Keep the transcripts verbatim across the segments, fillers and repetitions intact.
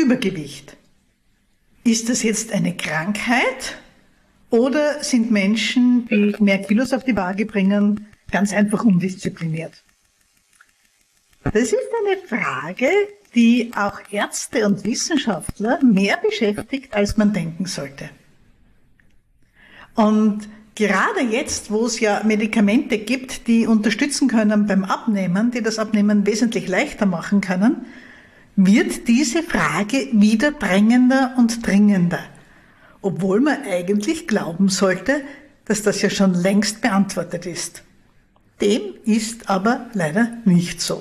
Übergewicht. Ist das jetzt eine Krankheit oder sind Menschen, die mehr Kilos auf die Waage bringen, ganz einfach undiszipliniert? Das ist eine Frage, die auch Ärzte und Wissenschaftler mehr beschäftigt, als man denken sollte. Und gerade jetzt, wo es ja Medikamente gibt, die unterstützen können beim Abnehmen, die das Abnehmen wesentlich leichter machen können, wird diese Frage wieder drängender und dringender, obwohl man eigentlich glauben sollte, dass das ja schon längst beantwortet ist. Dem ist aber leider nicht so.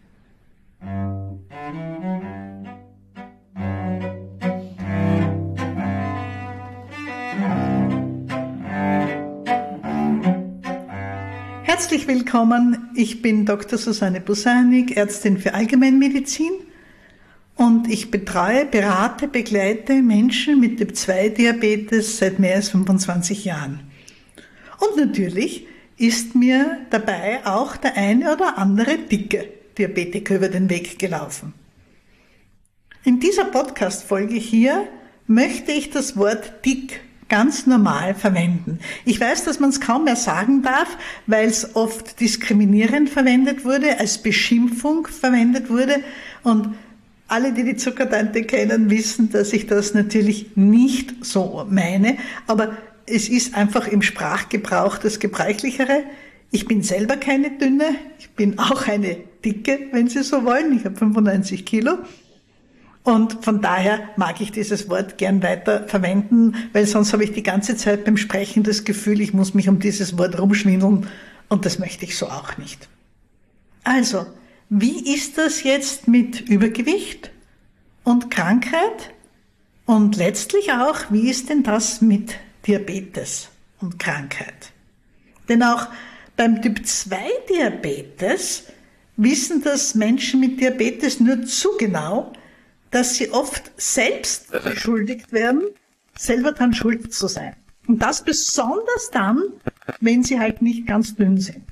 Herzlich willkommen, ich bin Doktor Susanne Busanik, Ärztin für Allgemeinmedizin und ich betreue, berate, begleite Menschen mit Typ zwei Diabetes seit mehr als fünfundzwanzig Jahren. Und natürlich ist mir dabei auch der eine oder andere dicke Diabetiker über den Weg gelaufen. In dieser Podcast-Folge hier möchte ich das Wort dick ganz normal verwenden. Ich weiß, dass man es kaum mehr sagen darf, weil es oft diskriminierend verwendet wurde, als Beschimpfung verwendet wurde. Und alle, die die Zuckertante kennen, wissen, dass ich das natürlich nicht so meine. Aber es ist einfach im Sprachgebrauch das Gebräuchlichere. Ich bin selber keine dünne, ich bin auch eine dicke, wenn Sie so wollen. Ich habe fünfundneunzig Kilo. Und von daher mag ich dieses Wort gern weiter verwenden, weil sonst habe ich die ganze Zeit beim Sprechen das Gefühl, ich muss mich um dieses Wort rumschwindeln und das möchte ich so auch nicht. Also, wie ist das jetzt mit Übergewicht und Krankheit? Und letztlich auch, wie ist denn das mit Diabetes und Krankheit? Denn auch beim Typ zwei Diabetes wissen das Menschen mit Diabetes nur zu genau, dass sie oft selbst beschuldigt werden, selber dran schuld zu sein. Und das besonders dann, wenn sie halt nicht ganz dünn sind.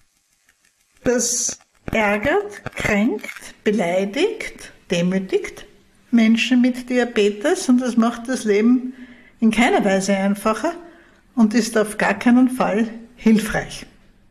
Das ärgert, kränkt, beleidigt, demütigt Menschen mit Diabetes und das macht das Leben in keiner Weise einfacher und ist auf gar keinen Fall hilfreich.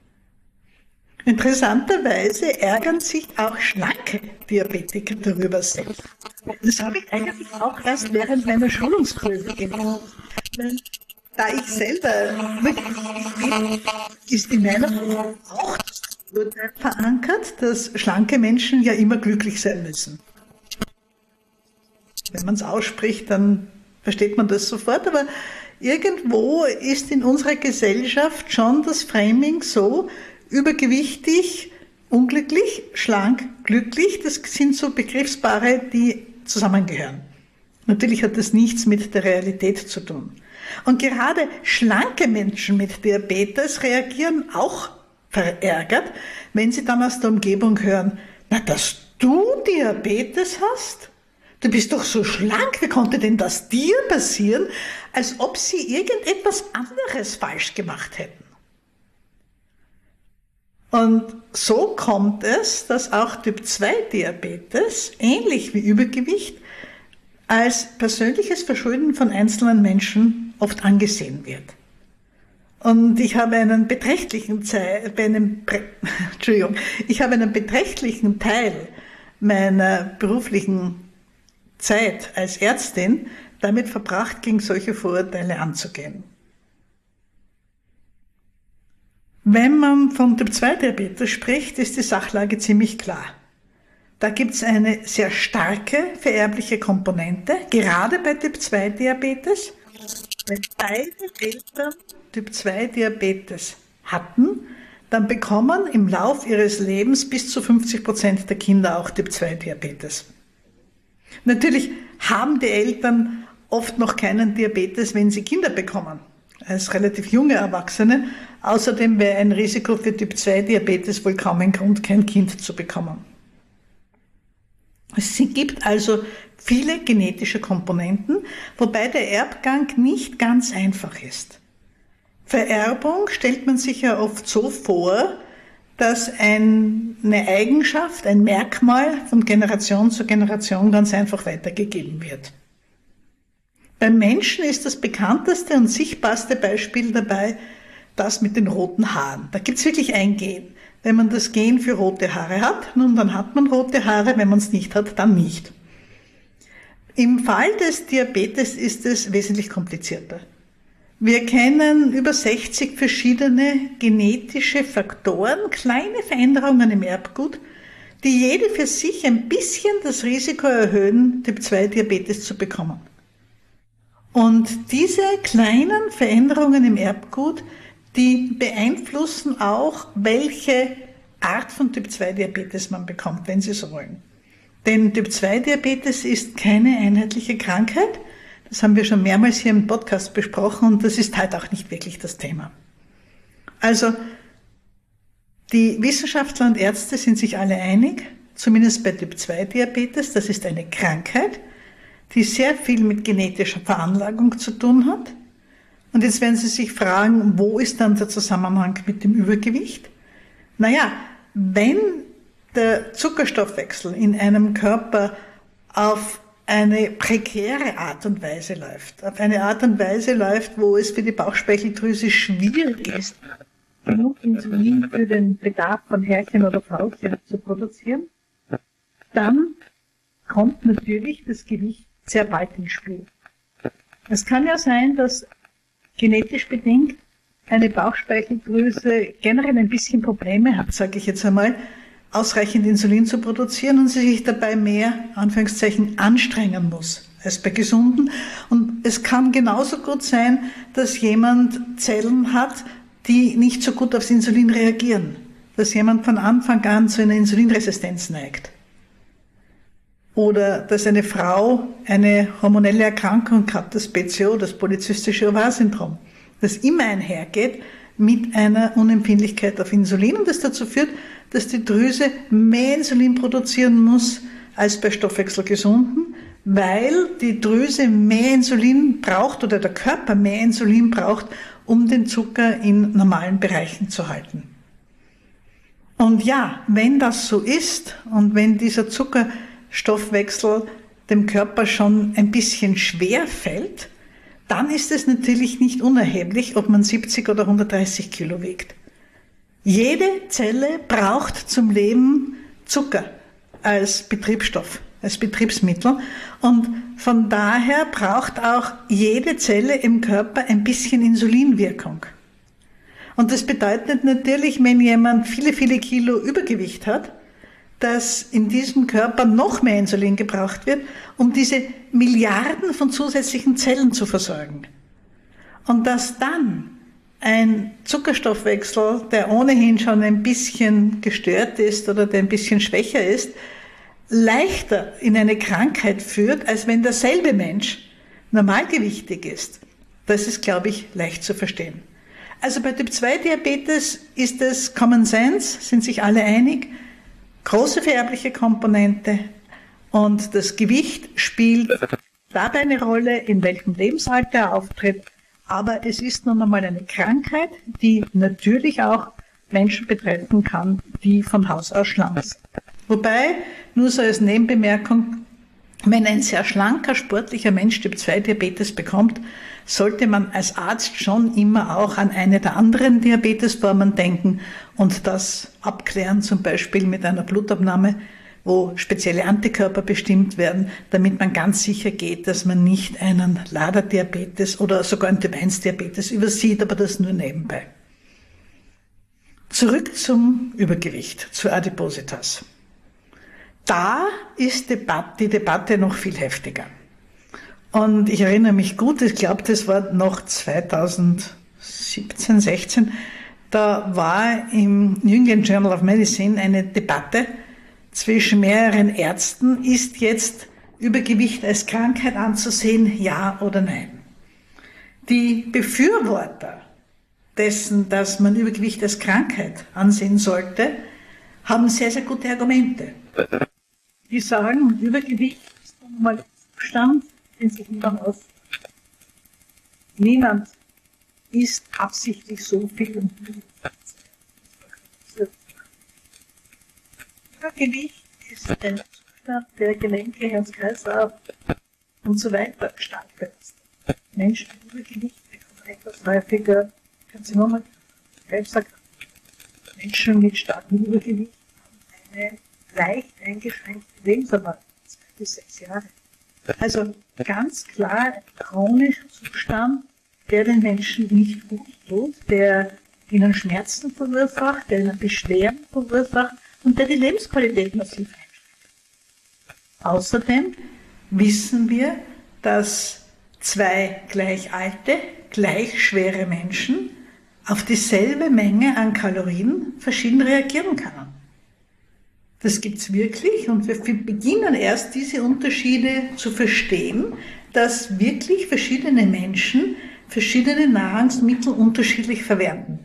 Interessanterweise ärgern sich auch schlanke Diabetiker darüber selbst. Das habe ich eigentlich auch erst während meiner Schulungskurse gemacht. Da ich selber bin, ist in meiner Meinung auch das Urteil verankert, dass schlanke Menschen ja immer glücklich sein müssen. Wenn man es ausspricht, dann versteht man das sofort, aber irgendwo ist in unserer Gesellschaft schon das Framing so, übergewichtig, unglücklich, schlank, glücklich, das sind so Begriffspaare, die zusammengehören. Natürlich hat das nichts mit der Realität zu tun. Und gerade schlanke Menschen mit Diabetes reagieren auch verärgert, wenn sie dann aus der Umgebung hören, na, dass du Diabetes hast? Du bist doch so schlank, wie konnte denn das dir passieren? Als ob sie irgendetwas anderes falsch gemacht hätten. Und so kommt es, dass auch Typ zwei Diabetes, ähnlich wie Übergewicht, als persönliches Verschulden von einzelnen Menschen oft angesehen wird. Und ich habe einen beträchtlichen, Zei- bei einem, Entschuldigung, ich habe einen beträchtlichen Teil meiner beruflichen Zeit als Ärztin damit verbracht, gegen solche Vorurteile anzugehen. Wenn man von Typ zwei Diabetes spricht, ist die Sachlage ziemlich klar. Da gibt es eine sehr starke vererbliche Komponente, gerade bei Typ zwei Diabetes. Wenn beide Eltern Typ zwei Diabetes hatten, dann bekommen im Lauf ihres Lebens bis zu fünfzig Prozent der Kinder auch Typ zwei Diabetes. Natürlich haben die Eltern oft noch keinen Diabetes, wenn sie Kinder bekommen, als relativ junge Erwachsene. Außerdem wäre ein Risiko für Typ zwei Diabetes wohl kaum ein Grund, kein Kind zu bekommen. Es gibt also viele genetische Komponenten, wobei der Erbgang nicht ganz einfach ist. Vererbung stellt man sich ja oft so vor, dass ein, eine Eigenschaft, ein Merkmal von Generation zu Generation ganz einfach weitergegeben wird. Beim Menschen ist das bekannteste und sichtbarste Beispiel dabei das mit den roten Haaren. Da gibt es wirklich ein Gen. Wenn man das Gen für rote Haare hat, nun, dann hat man rote Haare, wenn man es nicht hat, dann nicht. Im Fall des Diabetes ist es wesentlich komplizierter. Wir kennen über sechzig verschiedene genetische Faktoren, kleine Veränderungen im Erbgut, die jede für sich ein bisschen das Risiko erhöhen, Typ zwei Diabetes zu bekommen. Und diese kleinen Veränderungen im Erbgut, die beeinflussen auch, welche Art von Typ zwei Diabetes man bekommt, wenn Sie so wollen. Denn Typ zwei Diabetes ist keine einheitliche Krankheit. Das haben wir schon mehrmals hier im Podcast besprochen und das ist halt auch nicht wirklich das Thema. Also, die Wissenschaftler und Ärzte sind sich alle einig, zumindest bei Typ zwei Diabetes, das ist eine Krankheit, die sehr viel mit genetischer Veranlagung zu tun hat. Und jetzt werden Sie sich fragen, wo ist dann der Zusammenhang mit dem Übergewicht? Naja, wenn der Zuckerstoffwechsel in einem Körper auf eine prekäre Art und Weise läuft, auf eine Art und Weise läuft, wo es für die Bauchspeicheldrüse schwierig ist, genug Insulin für den Bedarf von Herrchen oder Frauchen zu produzieren, dann kommt natürlich das Gewicht sehr bald ins Spiel. Es kann ja sein, dass genetisch bedingt eine Bauchspeicheldrüse generell ein bisschen Probleme hat, sage ich jetzt einmal, ausreichend Insulin zu produzieren und sie sich dabei mehr, Anführungszeichen, anstrengen muss als bei Gesunden. Und es kann genauso gut sein, dass jemand Zellen hat, die nicht so gut aufs Insulin reagieren, dass jemand von Anfang an zu einer Insulinresistenz neigt. Oder dass eine Frau eine hormonelle Erkrankung hat, das P C O, das polyzystische Ovar-Syndrom, das immer einhergeht mit einer Unempfindlichkeit auf Insulin und das dazu führt, dass die Drüse mehr Insulin produzieren muss als bei Stoffwechselgesunden, weil die Drüse mehr Insulin braucht oder der Körper mehr Insulin braucht, um den Zucker in normalen Bereichen zu halten. Und ja, wenn das so ist und wenn dieser Zuckerstoffwechsel dem Körper schon ein bisschen schwer fällt, dann ist es natürlich nicht unerheblich, ob man siebzig oder hundertdreißig Kilo wiegt. Jede Zelle braucht zum Leben Zucker als Betriebsstoff, als Betriebsmittel und von daher braucht auch jede Zelle im Körper ein bisschen Insulinwirkung. Und das bedeutet natürlich, wenn jemand viele, viele Kilo Übergewicht hat, dass in diesem Körper noch mehr Insulin gebraucht wird, um diese Milliarden von zusätzlichen Zellen zu versorgen. Und dass dann ein Zuckerstoffwechsel, der ohnehin schon ein bisschen gestört ist oder der ein bisschen schwächer ist, leichter in eine Krankheit führt, als wenn derselbe Mensch normalgewichtig ist. Das ist, glaube ich, leicht zu verstehen. Also bei Typ zwei Diabetes ist es Common Sense, sind sich alle einig, große vererbliche Komponente und das Gewicht spielt dabei eine Rolle, in welchem Lebensalter er auftritt. Aber es ist nun einmal eine Krankheit, die natürlich auch Menschen betreffen kann, die von Haus aus schlank sind. Wobei, nur so als Nebenbemerkung, wenn ein sehr schlanker, sportlicher Mensch Typ zwei Diabetes bekommt, sollte man als Arzt schon immer auch an eine der anderen Diabetesformen denken und das abklären, zum Beispiel mit einer Blutabnahme, wo spezielle Antikörper bestimmt werden, damit man ganz sicher geht, dass man nicht einen Laderdiabetes oder sogar einen Typ eins Diabetes übersieht, aber das nur nebenbei. Zurück zum Übergewicht, zu Adipositas. Da ist die Debatte noch viel heftiger. Und ich erinnere mich gut, ich glaube, das war noch zweitausendsiebzehn, sechzehn, da war im New England Journal of Medicine eine Debatte zwischen mehreren Ärzten, ist jetzt Übergewicht als Krankheit anzusehen, ja oder nein? Die Befürworter dessen, dass man Übergewicht als Krankheit ansehen sollte, haben sehr, sehr gute Argumente. Die sagen, Übergewicht ist nochmal Zustand, den sich niemand aus. Niemand isst absichtlich so viel und Übergewicht ist ein Zustand, der Gelenke, Herz-Kreislauf und so weiter stark belastet. Menschen mit Übergewicht bekommen etwas häufiger Karzinome, Krebserkrankungen. Menschen mit starkem Übergewicht haben eine leicht eingeschränkte Lebenserwartung, zwei bis sechs Jahre. Also ganz klar ein chronischer Zustand, der den Menschen nicht gut tut, der ihnen Schmerzen verursacht, der ihnen Beschwerden verursacht und der die Lebensqualität massiv einschränkt. Außerdem wissen wir, dass zwei gleich alte, gleich schwere Menschen auf dieselbe Menge an Kalorien verschieden reagieren können. Das gibt's wirklich und wir beginnen erst diese Unterschiede zu verstehen, dass wirklich verschiedene Menschen verschiedene Nahrungsmittel unterschiedlich verwerten.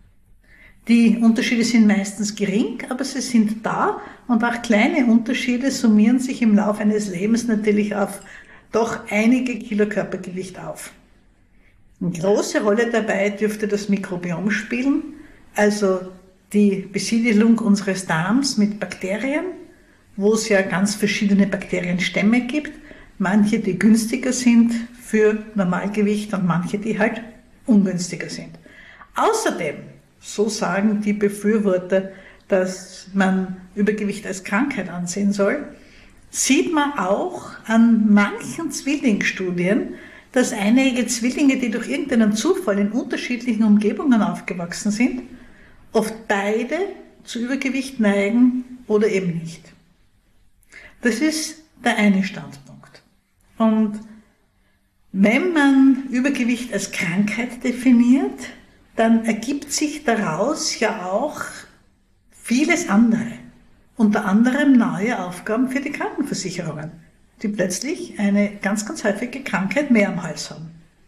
Die Unterschiede sind meistens gering, aber sie sind da und auch kleine Unterschiede summieren sich im Laufe eines Lebens natürlich auf doch einige Kilo Körpergewicht auf. Eine große Rolle dabei dürfte das Mikrobiom spielen, also die Besiedelung unseres Darms mit Bakterien, wo es ja ganz verschiedene Bakterienstämme gibt, manche, die günstiger sind für Normalgewicht und manche, die halt ungünstiger sind. Außerdem, so sagen die Befürworter, dass man Übergewicht als Krankheit ansehen soll, sieht man auch an manchen Zwillingsstudien, dass einige Zwillinge, die durch irgendeinen Zufall in unterschiedlichen Umgebungen aufgewachsen sind, oft beide zu Übergewicht neigen oder eben nicht. Das ist der eine Standpunkt. Und wenn man Übergewicht als Krankheit definiert, dann ergibt sich daraus ja auch vieles andere. Unter anderem neue Aufgaben für die Krankenversicherungen, die plötzlich eine ganz, ganz häufige Krankheit mehr am Hals haben.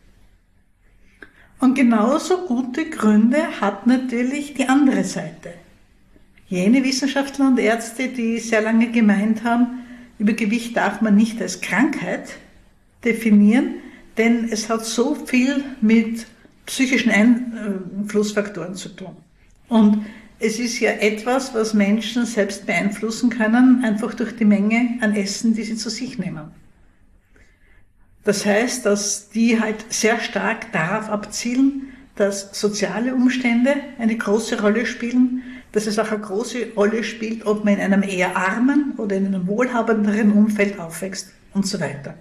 Und genauso gute Gründe hat natürlich die andere Seite. Jene Wissenschaftler und Ärzte, die sehr lange gemeint haben, Übergewicht darf man nicht als Krankheit definieren, denn es hat so viel mit psychischen Einflussfaktoren zu tun. Und es ist ja etwas, was Menschen selbst beeinflussen können, einfach durch die Menge an Essen, die sie zu sich nehmen. Das heißt, dass die halt sehr stark darauf abzielen, dass soziale Umstände eine große Rolle spielen, dass es auch eine große Rolle spielt, ob man in einem eher armen oder in einem wohlhabenderen Umfeld aufwächst und so weiter.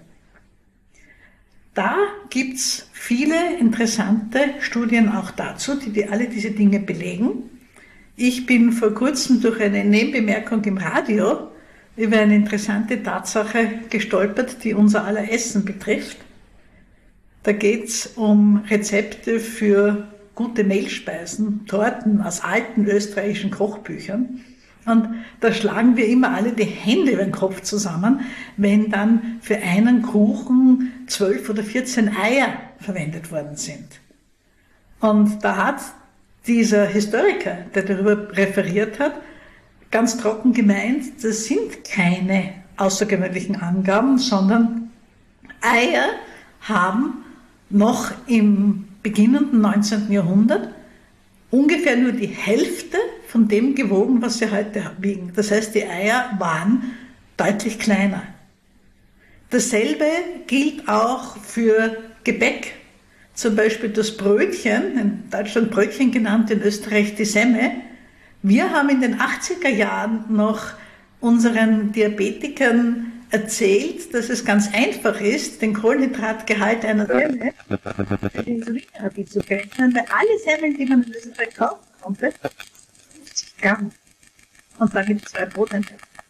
Da gibt's viele interessante Studien auch dazu, die, die alle diese Dinge belegen. Ich bin vor kurzem durch eine Nebenbemerkung im Radio über eine interessante Tatsache gestolpert, die unser aller Essen betrifft. Da geht's um Rezepte für gute Mehlspeisen, Torten aus alten österreichischen Kochbüchern. Und da schlagen wir immer alle die Hände über den Kopf zusammen, wenn dann für einen Kuchen zwölf oder vierzehn Eier verwendet worden sind. Und da hat dieser Historiker, der darüber referiert hat, ganz trocken gemeint, das sind keine außergewöhnlichen Angaben, sondern Eier haben noch im beginnenden neunzehnten Jahrhundert ungefähr nur die Hälfte von dem gewogen, was sie heute wiegen. Das heißt, die Eier waren deutlich kleiner. Dasselbe gilt auch für Gebäck. Zum Beispiel das Brötchen, in Deutschland Brötchen genannt, in Österreich die Semme. Wir haben in den achtziger Jahren noch unseren Diabetikern erzählt, dass es ganz einfach ist, den Kohlenhydratgehalt einer Semme für die Insulintherapie zu berechnen, weil alle Semmeln, die man in Österreich kaufen konnte, fünfzig Gramm. Und dann gibt es zwei Brote.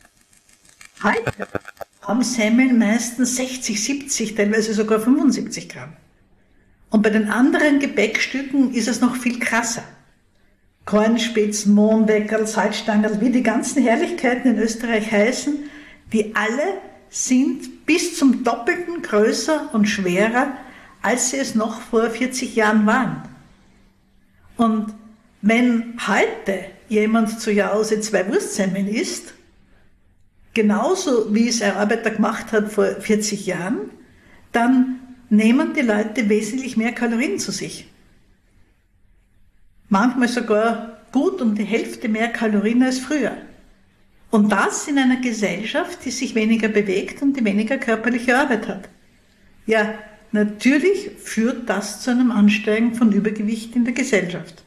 Heute haben Semmeln meistens sechzig, siebzig, teilweise sogar fünfundsiebzig Gramm. Und bei den anderen Gebäckstücken ist es noch viel krasser. Kornspitz, Mohnweckerl, Salzstangerl, wie die ganzen Herrlichkeiten in Österreich heißen, die alle sind bis zum Doppelten größer und schwerer, als sie es noch vor vierzig Jahren waren. Und wenn heute jemand zu Jause zwei Wurstsemmeln isst, genauso wie es ein Arbeiter gemacht hat vor vierzig Jahren, dann nehmen die Leute wesentlich mehr Kalorien zu sich. Manchmal sogar gut um die Hälfte mehr Kalorien als früher. Und das in einer Gesellschaft, die sich weniger bewegt und die weniger körperliche Arbeit hat. Ja, natürlich führt das zu einem Ansteigen von Übergewicht in der Gesellschaft.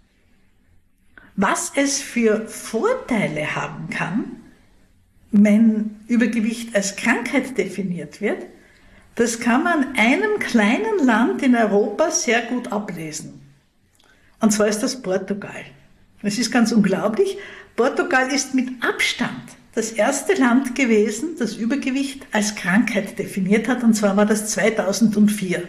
Was es für Vorteile haben kann, wenn Übergewicht als Krankheit definiert wird, das kann man in einem kleinen Land in Europa sehr gut ablesen. Und zwar ist das Portugal. Es ist ganz unglaublich. Portugal ist mit Abstand das erste Land gewesen, das Übergewicht als Krankheit definiert hat, und zwar war das zweitausendvier.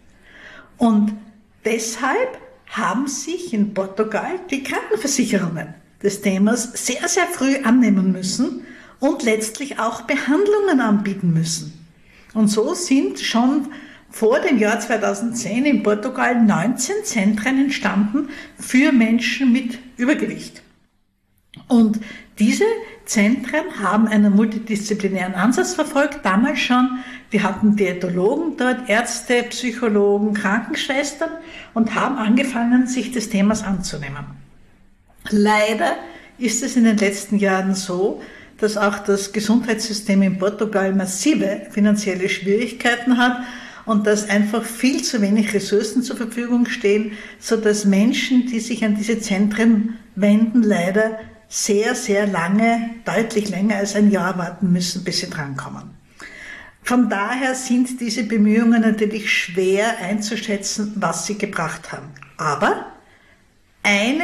Und deshalb haben sich in Portugal die Krankenversicherungen des Themas sehr, sehr früh annehmen müssen und letztlich auch Behandlungen anbieten müssen. Und so sind schon vor dem Jahr zweitausendzehn in Portugal neunzehn Zentren entstanden für Menschen mit Übergewicht. Und diese Zentren haben einen multidisziplinären Ansatz verfolgt, damals schon. Die hatten Diätologen dort, Ärzte, Psychologen, Krankenschwestern und haben angefangen, sich des Themas anzunehmen. Leider ist es in den letzten Jahren so, dass auch das Gesundheitssystem in Portugal massive finanzielle Schwierigkeiten hat und dass einfach viel zu wenig Ressourcen zur Verfügung stehen, sodass Menschen, die sich an diese Zentren wenden, leider sehr, sehr lange, deutlich länger als ein Jahr warten müssen, bis sie drankommen. Von daher sind diese Bemühungen natürlich schwer einzuschätzen, was sie gebracht haben. Aber eine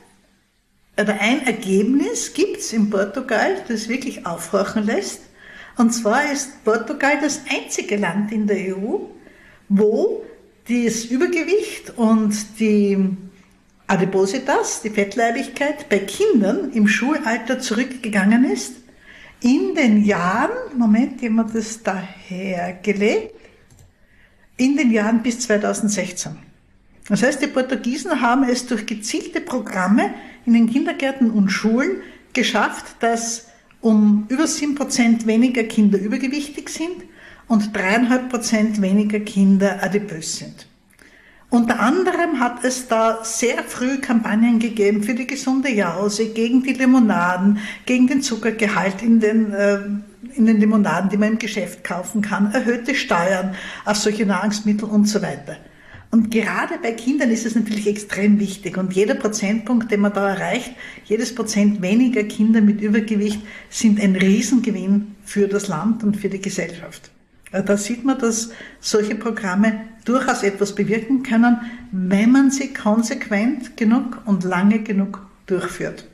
oder ein Ergebnis gibt es in Portugal, das wirklich aufhorchen lässt. Und zwar ist Portugal das einzige Land in der E U, wo das Übergewicht und die Adipositas, die Fettleibigkeit, bei Kindern im Schulalter zurückgegangen ist. In den Jahren, Moment, ich habe das dahergelegt, in den Jahren bis zweitausendsechzehn. Das heißt, die Portugiesen haben es durch gezielte Programme in den Kindergärten und Schulen geschafft, dass um über sieben Prozent weniger Kinder übergewichtig sind und drei Komma fünf Prozent weniger Kinder adipös sind. Unter anderem hat es da sehr früh Kampagnen gegeben für die gesunde Jause, gegen die Limonaden, gegen den Zuckergehalt in den, äh, in den Limonaden, die man im Geschäft kaufen kann, erhöhte Steuern auf solche Nahrungsmittel und so weiter. Und gerade bei Kindern ist es natürlich extrem wichtig. Und jeder Prozentpunkt, den man da erreicht, jedes Prozent weniger Kinder mit Übergewicht, sind ein Riesengewinn für das Land und für die Gesellschaft. Da sieht man, dass solche Programme durchaus etwas bewirken können, wenn man sie konsequent genug und lange genug durchführt.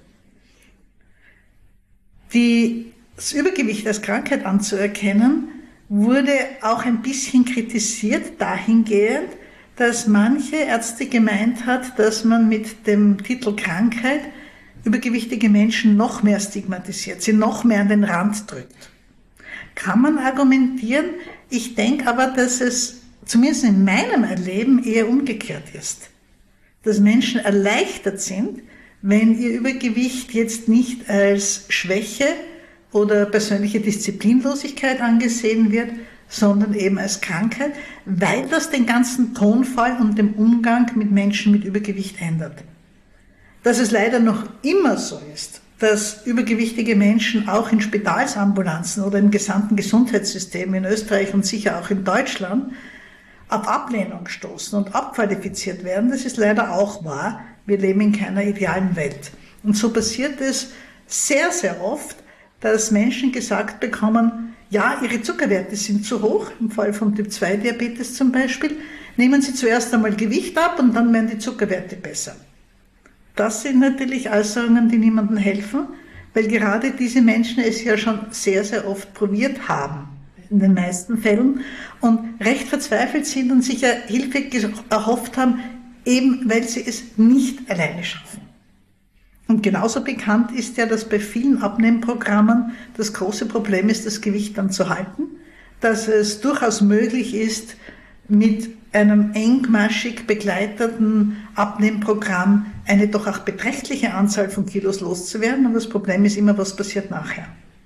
Die, das Übergewicht als Krankheit anzuerkennen, wurde auch ein bisschen kritisiert dahingehend, dass manche Ärzte gemeint hat, dass man mit dem Titel Krankheit übergewichtige Menschen noch mehr stigmatisiert, sie noch mehr an den Rand drückt. Kann man argumentieren. Ich denke aber, dass es zumindest in meinem Erleben eher umgekehrt ist. Dass Menschen erleichtert sind, wenn ihr Übergewicht jetzt nicht als Schwäche oder persönliche Disziplinlosigkeit angesehen wird, sondern eben als Krankheit, weil das den ganzen Tonfall und den Umgang mit Menschen mit Übergewicht ändert. Dass es leider noch immer so ist, dass übergewichtige Menschen auch in Spitalsambulanzen oder im gesamten Gesundheitssystem in Österreich und sicher auch in Deutschland auf Ablehnung stoßen und abqualifiziert werden, das ist leider auch wahr. Wir leben in keiner idealen Welt. Und so passiert es sehr, sehr oft, dass Menschen gesagt bekommen, ja, ihre Zuckerwerte sind zu hoch, im Fall von Typ zwei Diabetes zum Beispiel, nehmen Sie zuerst einmal Gewicht ab und dann werden die Zuckerwerte besser. Das sind natürlich Äußerungen, die niemandem helfen, weil gerade diese Menschen es ja schon sehr, sehr oft probiert haben, in den meisten Fällen, und recht verzweifelt sind und sich ja Hilfe erhofft haben, eben weil sie es nicht alleine schaffen. Und genauso bekannt ist ja, dass bei vielen Abnehmprogrammen das große Problem ist, das Gewicht dann zu halten, dass es durchaus möglich ist, mit einem engmaschig begleiteten Abnehmprogramm eine doch auch beträchtliche Anzahl von Kilos loszuwerden. Und das Problem ist immer, was passiert nachher.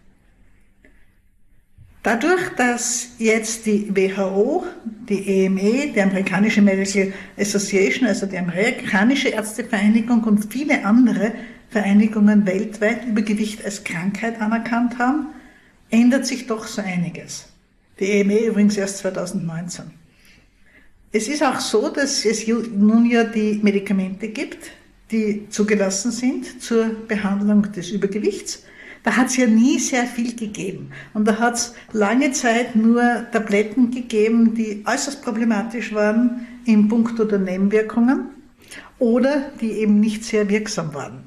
Dadurch, dass jetzt die W H O, die E M E, die amerikanische Medical Association, also die amerikanische Ärztevereinigung und viele andere Vereinigungen weltweit Übergewicht als Krankheit anerkannt haben, ändert sich doch so einiges. Die E M E übrigens erst zweitausendneunzehn. Es ist auch so, dass es nun ja die Medikamente gibt, die zugelassen sind zur Behandlung des Übergewichts. Da hat es ja nie sehr viel gegeben. Und da hat es lange Zeit nur Tabletten gegeben, die äußerst problematisch waren in puncto der Nebenwirkungen oder die eben nicht sehr wirksam waren.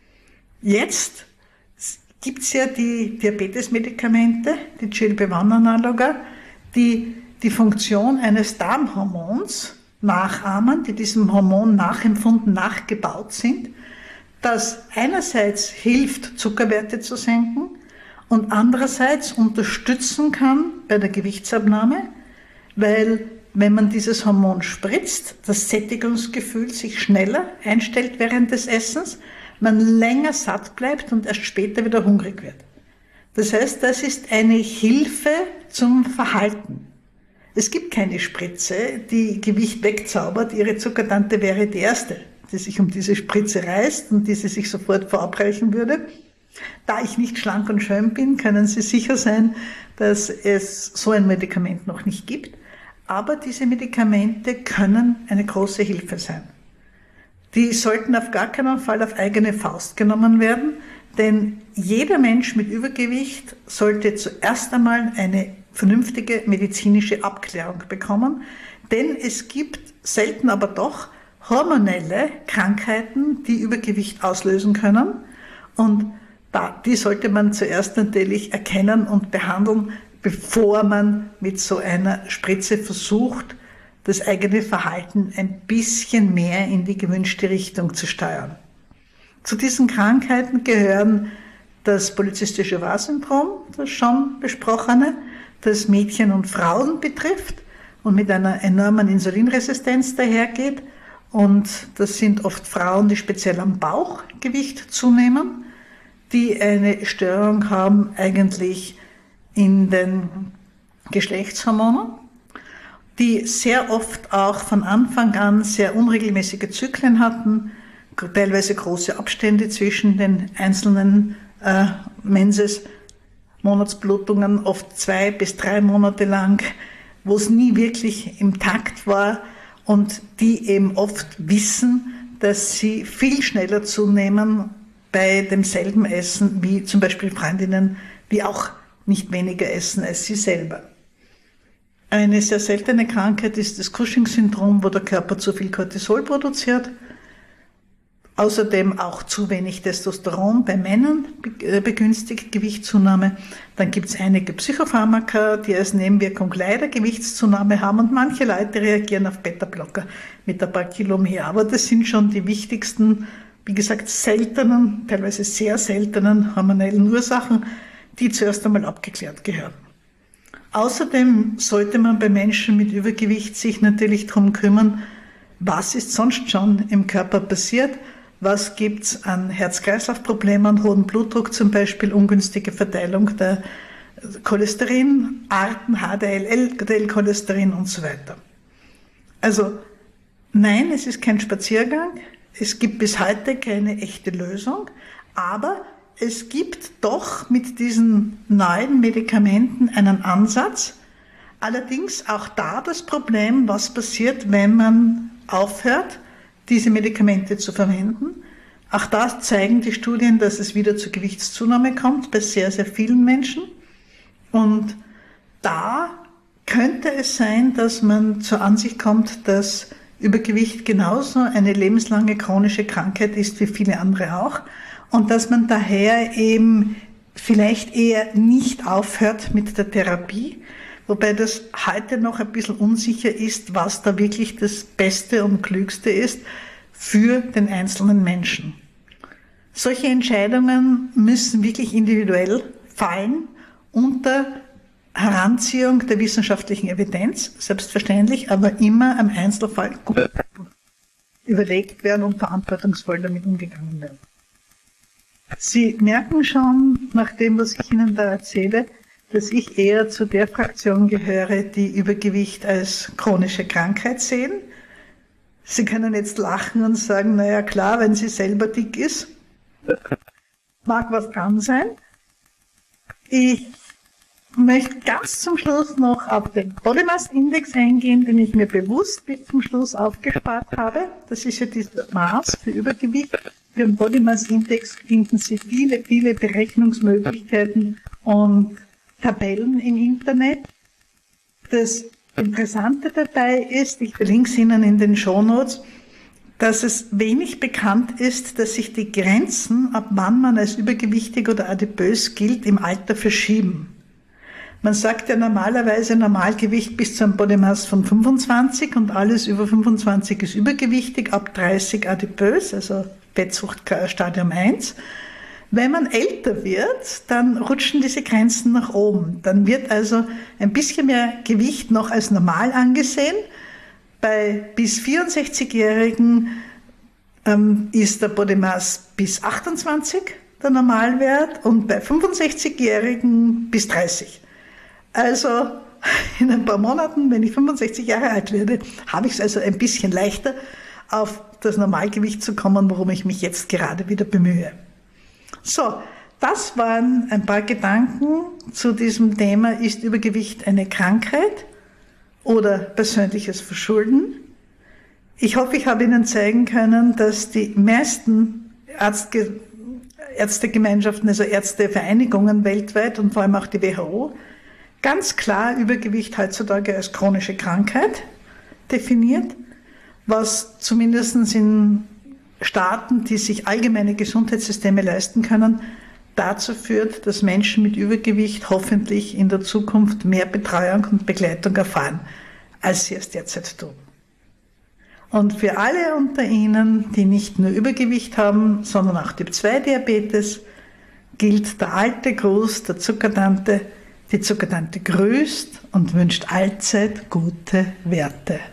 Jetzt gibt es ja die Diabetesmedikamente, die G L P eins Analoga, die die Funktion eines Darmhormons nachahmen, die diesem Hormon nachempfunden, nachgebaut sind, das einerseits hilft, Zuckerwerte zu senken und andererseits unterstützen kann bei der Gewichtsabnahme, weil wenn man dieses Hormon spritzt, das Sättigungsgefühl sich schneller einstellt während des Essens, man länger satt bleibt und erst später wieder hungrig wird. Das heißt, das ist eine Hilfe zum Verhalten. Es gibt keine Spritze, die Gewicht wegzaubert. Ihre Zuckertante wäre die erste, die sich um diese Spritze reißt und die sie sich sofort verabreichen würde. Da ich nicht schlank und schön bin, können Sie sicher sein, dass es so ein Medikament noch nicht gibt. Aber diese Medikamente können eine große Hilfe sein. Die sollten auf gar keinen Fall auf eigene Faust genommen werden, denn jeder Mensch mit Übergewicht sollte zuerst einmal eine vernünftige medizinische Abklärung bekommen, denn es gibt selten aber doch hormonelle Krankheiten, die Übergewicht auslösen können und die sollte man zuerst natürlich erkennen und behandeln, bevor man mit so einer Spritze versucht, das eigene Verhalten ein bisschen mehr in die gewünschte Richtung zu steuern. Zu diesen Krankheiten gehören das polyzystische Ovar-Syndrom, das schon besprochene, das Mädchen und Frauen betrifft und mit einer enormen Insulinresistenz dahergeht. Und das sind oft Frauen, die speziell am Bauch Gewicht zunehmen, die eine Störung haben eigentlich in den Geschlechtshormonen, die sehr oft auch von Anfang an sehr unregelmäßige Zyklen hatten, teilweise große Abstände zwischen den einzelnen äh, Menses, Monatsblutungen, oft zwei bis drei Monate lang, wo es nie wirklich im Takt war und die eben oft wissen, dass sie viel schneller zunehmen bei demselben Essen wie zum Beispiel Freundinnen, die auch nicht weniger essen als sie selber. Eine sehr seltene Krankheit ist das Cushing-Syndrom, wo der Körper zu viel Cortisol produziert. Außerdem auch zu wenig Testosteron bei Männern begünstigt Gewichtszunahme. Dann gibt es einige Psychopharmaka, die als Nebenwirkung leider Gewichtszunahme haben und manche Leute reagieren auf Beta-Blocker mit ein paar Kilo mehr. Aber das sind schon die wichtigsten, wie gesagt, seltenen, teilweise sehr seltenen hormonellen Ursachen, die zuerst einmal abgeklärt gehören. Außerdem sollte man bei Menschen mit Übergewicht sich natürlich darum kümmern, was ist sonst schon im Körper passiert. Was gibt's an Herz-Kreislauf-Problemen, hohen Blutdruck zum Beispiel, ungünstige Verteilung der Cholesterinarten, H D L, L D L-Cholesterin und so weiter. Also nein, es ist kein Spaziergang, es gibt bis heute keine echte Lösung, aber es gibt doch mit diesen neuen Medikamenten einen Ansatz. Allerdings auch da das Problem, was passiert, wenn man aufhört, diese Medikamente zu verwenden. Auch da zeigen die Studien, dass es wieder zur Gewichtszunahme kommt bei sehr, sehr vielen Menschen. Und da könnte es sein, dass man zur Ansicht kommt, dass Übergewicht genauso eine lebenslange chronische Krankheit ist wie viele andere auch. Und dass man daher eben vielleicht eher nicht aufhört mit der Therapie, wobei das heute noch ein bisschen unsicher ist, was da wirklich das Beste und Klügste ist für den einzelnen Menschen. Solche Entscheidungen müssen wirklich individuell fallen unter Heranziehung der wissenschaftlichen Evidenz, selbstverständlich, aber immer am Einzelfall gut überlegt werden und verantwortungsvoll damit umgegangen werden. Sie merken schon, nach dem, was ich Ihnen da erzähle, dass ich eher zu der Fraktion gehöre, die Übergewicht als chronische Krankheit sehen. Sie können jetzt lachen und sagen, naja klar, wenn sie selber dick ist, Mag was dran sein. Ich möchte ganz zum Schluss noch auf den Body Mass Index eingehen, den ich mir bewusst bis zum Schluss aufgespart habe. Das ist ja dieses Maß für Übergewicht. Für den Body Mass Index finden Sie viele, viele Berechnungsmöglichkeiten und Tabellen im Internet. Das Interessante dabei ist, ich verlinke es Ihnen in den Shownotes, dass es wenig bekannt ist, dass sich die Grenzen, ab wann man als übergewichtig oder adipös gilt, im Alter verschieben. Man sagt ja normalerweise Normalgewicht bis zu einem Body Mass von fünfundzwanzig und alles über fünfundzwanzig ist übergewichtig, ab dreißig adipös, also Fettsucht Stadium eins. Wenn man älter wird, dann rutschen diese Grenzen nach oben. Dann wird also ein bisschen mehr Gewicht noch als normal angesehen. Bei bis vierundsechzigjährigen ähm, ist der Body Mass bis achtundzwanzig der Normalwert und bei fünfundsechzigjährigen bis dreißig. Also in ein paar Monaten, wenn ich fünfundsechzig Jahre alt werde, habe ich es also ein bisschen leichter, auf das Normalgewicht zu kommen, worum ich mich jetzt gerade wieder bemühe. So, das waren ein paar Gedanken zu diesem Thema, ist Übergewicht eine Krankheit oder persönliches Verschulden? Ich hoffe, ich habe Ihnen zeigen können, dass die meisten Ärzte, Ärztegemeinschaften, also Ärztevereinigungen weltweit und vor allem auch die W H O, ganz klar Übergewicht heutzutage als chronische Krankheit definiert, was zumindest in Staaten, die sich allgemeine Gesundheitssysteme leisten können, dazu führt, dass Menschen mit Übergewicht hoffentlich in der Zukunft mehr Betreuung und Begleitung erfahren, als sie es derzeit tun. Und für alle unter Ihnen, die nicht nur Übergewicht haben, sondern auch Typ zwei Diabetes, gilt der alte Gruß der Zuckertante: Die Zuckertante grüßt und wünscht allzeit gute Werte.